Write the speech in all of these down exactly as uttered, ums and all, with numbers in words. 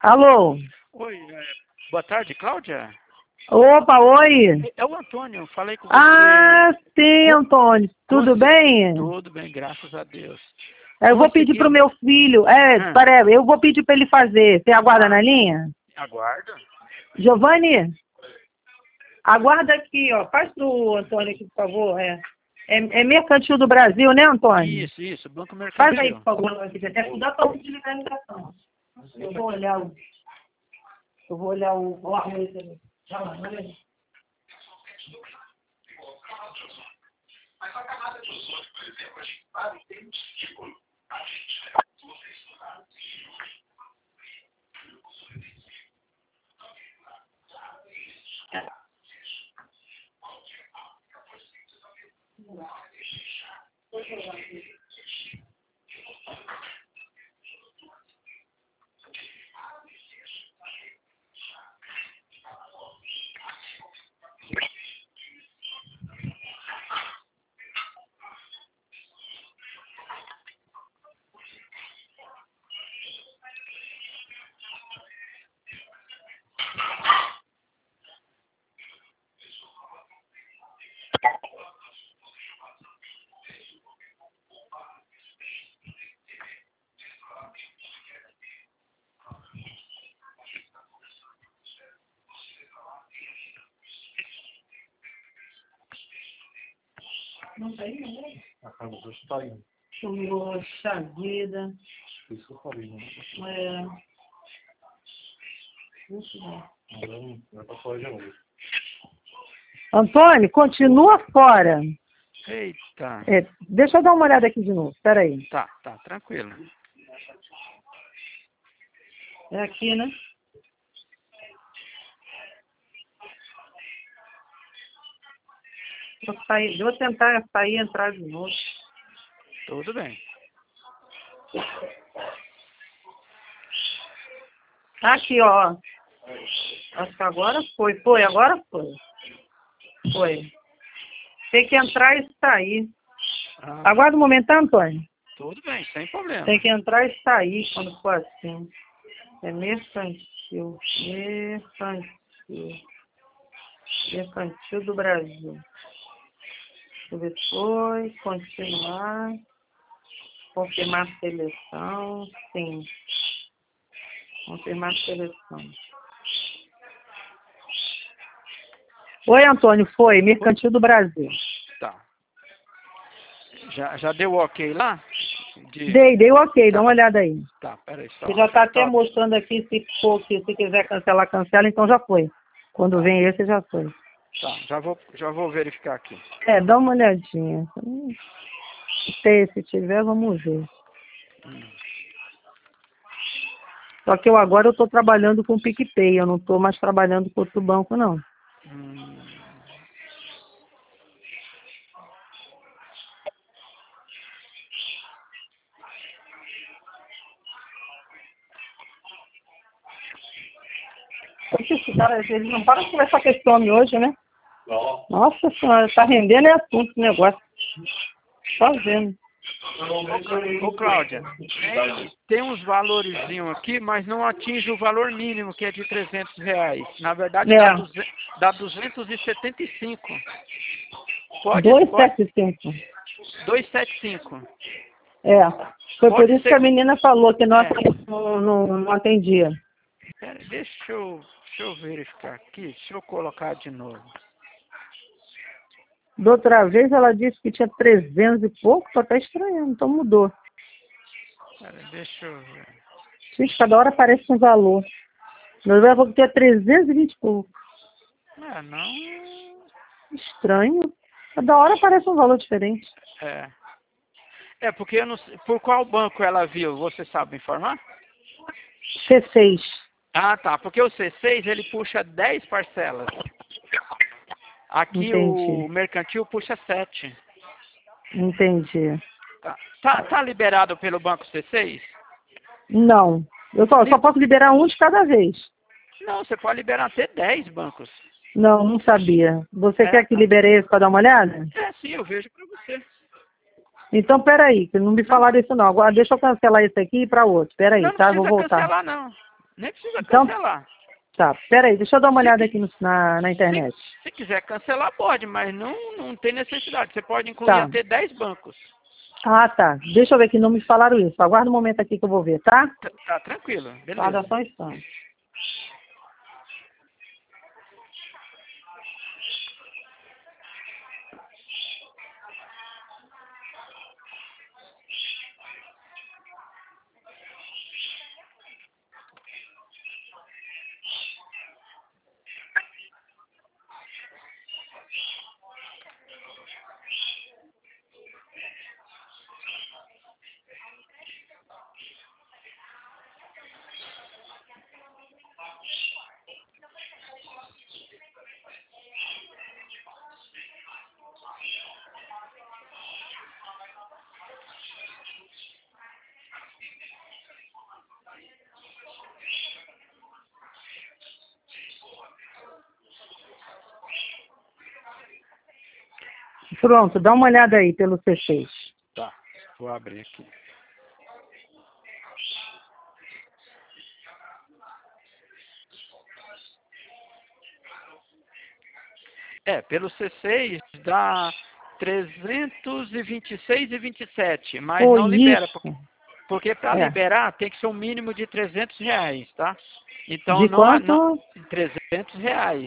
Alô? Oi, é, boa tarde, Cláudia? Opa, oi. É o Antônio, falei com você. Ah, sim, Antônio. Tudo Conse- bem? Tudo bem, graças a Deus. Eu vou pedir pro Conseguimos. meu filho. É, Ah, peraí, eu vou pedir para ele fazer. Você aguarda ah, na linha? aguardo. Giovanni, aguarda aqui, ó. Faz pro Antônio aqui, por favor. É, é, é Mercantil do Brasil, né, Antônio? Isso, isso, Banco Faz aí, Mercantil. por favor. Aqui. Até cuidar para utilizar a ligação. Eu vou olhar o. Eu vou olhar o, o arroz ali. Já lá, olha aí. Não tá aí, não é? A casa do está indo. Poxa vida. Isso que eu falei, né? É. Muito bom. Não vai pra fora de novo. Antônio, continua fora. Eita. É, deixa eu dar uma olhada aqui de novo. Espera aí. Tá, tá, tranquilo. É aqui, né? Vou, sair, vou tentar sair e entrar de novo. Tudo bem. Aqui, ó. Acho que agora foi. Foi, agora foi. Foi. Tem que entrar e sair. Ah, Aguarda um momento, tá, Antônio? tudo bem, sem problema. Tem que entrar e sair quando for assim. É mercantil. Mercantil. Mercantil do Brasil. Deixa eu ver se foi. Continuar. Confirmar a seleção. Sim. Confirmar a seleção. Oi, Antônio. Foi. Mercantil do Brasil. Tá. Já, já deu ok lá? De... Dei, dei o ok. Tá. Dá uma olhada aí. Tá, peraí só. Você já está até Tá, mostrando aqui, se for, que se quiser cancelar, cancela, então já foi. Quando vem esse, já foi. tá, já vou, já vou verificar aqui. É, dá uma olhadinha. Hum, Se, se tiver, vamos ver. Só que eu agora eu estou trabalhando com o PicPay, eu não estou mais trabalhando com outro banco, não. Hum, Esse cara, eles não param de conversar com esse homem hoje, né? Não. Nossa senhora, tá rendendo é assunto o negócio. Só vendo. Ô, Cláudia, tem, tem uns valorezinhos aqui, mas não atinge o valor mínimo, que é de trezentos reais. Na verdade, dá, É, duze- dá duzentos e setenta e cinco. Pode, dois pode, sete cinco. duzentos e setenta e cinco. É, foi por Pode isso ser que a que- menina falou que não, É. não, não, não atendia. Pera, deixa eu, deixa eu verificar aqui, deixa eu colocar de novo. Da outra vez ela disse que tinha trezentos e pouco, tô até estranhando, então mudou. Pera, deixa eu ver. Gente, cada hora aparece um valor. Nós vamos ter trezentos e vinte e pouco. É, não. Estranho. Cada hora aparece um valor diferente. É. É, porque eu não sei. Por qual banco ela viu? Você sabe informar? C seis. Ah, tá. Porque o C seis ele puxa dez parcelas. Aqui Entendi. o mercantil puxa sete. Entendi. Tá, tá, tá liberado pelo banco C seis? Não. Eu só, só posso liberar um de cada vez. Não, você pode liberar até dez bancos. Não, não sabia. Você É, quer que tá. libere esse para dar uma olhada? É, sim, eu vejo pra você. Então, peraí, que não me falaram isso não. Agora deixa eu cancelar esse aqui e ir para outro. Peraí, Não, não tá? Eu vou precisa voltar. cancelar, não. Nem precisa Então- cancelar. Tá, peraí, deixa eu dar uma olhada aqui no- na, na internet. Se, se quiser cancelar, pode, mas não, não tem necessidade. Você pode incluir Tá. até dez bancos. Ah, tá. Deixa eu ver que não me falaram isso. Aguarda um momento aqui que eu vou ver, tá? Tá, tá tranquilo, beleza. Aguarda só um instante. Pronto, dá uma olhada aí pelo C seis. Tá, vou abrir aqui. É, pelo C seis dá trezentos e vinte e seis e vinte e sete, mas Foi não libera, isso. porque, porque para É. liberar tem que ser um mínimo de trezentos reais, tá? Então De não, quanto? não trezentos reais.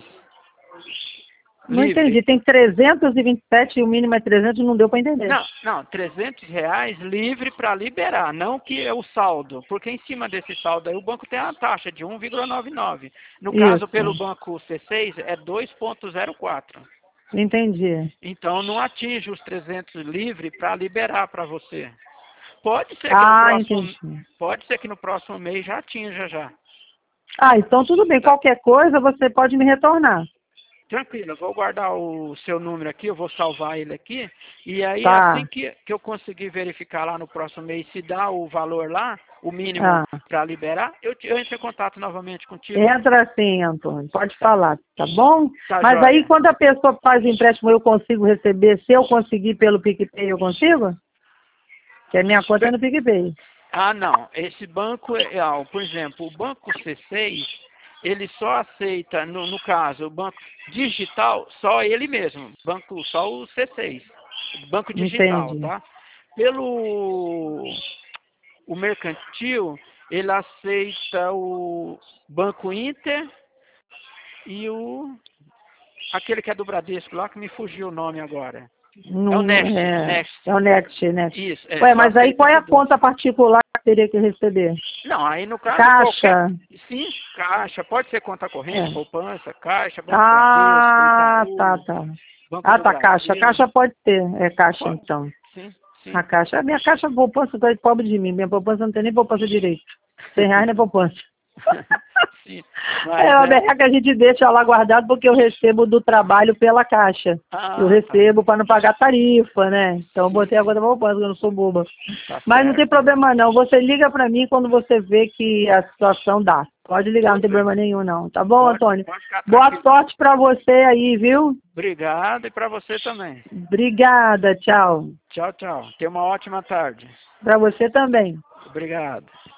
Não Livre. entendi. Tem trezentos e vinte e sete e o mínimo é trezentos, não deu para entender. Não, não, trezentos reais livre para liberar, não que é o saldo, porque em cima desse saldo aí o banco tem uma taxa de um vírgula noventa e nove. No Isso. caso, pelo banco C seis, é dois vírgula zero quatro. Entendi. Então não atinge os trezentos livre para liberar para você. Pode ser que Ah, no próximo, entendi. pode ser que no próximo mês já atinja já. Ah, então tudo bem. Qualquer coisa você pode me retornar. Tranquilo, eu vou guardar o seu número aqui, eu vou salvar ele aqui, e aí Tá. assim que, que eu conseguir verificar lá no próximo mês se dá o valor lá, o mínimo Ah. para liberar, eu, te- eu entro em contato novamente contigo. Entra assim, Antônio. Pode falar, tá bom? Tá, Mas joia. aí quando a pessoa faz o empréstimo, eu consigo receber. Se eu conseguir pelo PicPay, eu consigo? Que a minha conta é no PicPay. Ah, não, esse banco, é, ah, por exemplo, o banco C seis, ele só aceita, no, no caso, o banco digital, só ele mesmo, banco, só o C seis, banco digital, Entendi. tá? Pelo o mercantil, ele aceita o Banco Inter e o aquele que é do Bradesco lá, que me fugiu o nome agora. Não, É o Next, é, Next. é o Next, né? Isso, é, Ué, só mas aí aceita qual é a esses dois. conta particular que teria que receber? Não, aí no caso Caixa. qualquer... Sim, caixa, pode ser conta corrente, É. poupança, caixa, Banco Ah, Bradesco, tá, Itaú, tá. Banco Ah, do tá, Brasil. caixa. Caixa pode ter. É caixa, Pode. então. Sim, sim. A caixa. A minha caixa poupança tá pobre de mim. Minha poupança não tem nem poupança direito. cem reais não é poupança. Sim, É mas uma é... berreca que a gente deixa lá guardado porque eu recebo do trabalho pela caixa. Ah, eu tá. recebo para não pagar tarifa, né? Então eu Sim, botei a sim. conta poupança, eu não sou boba. Tá Mas não tem certo. problema não. Você liga para mim quando você vê que a situação dá. Pode ligar, não tem Tudo bem. problema nenhum não. Tá bom, Pode- Antônio? pode ficar Boa tranquilo. sorte para você aí, viu? Obrigado e para você também. Obrigada, tchau. Tchau, tchau. Tenha uma ótima tarde. Para você também. Obrigado.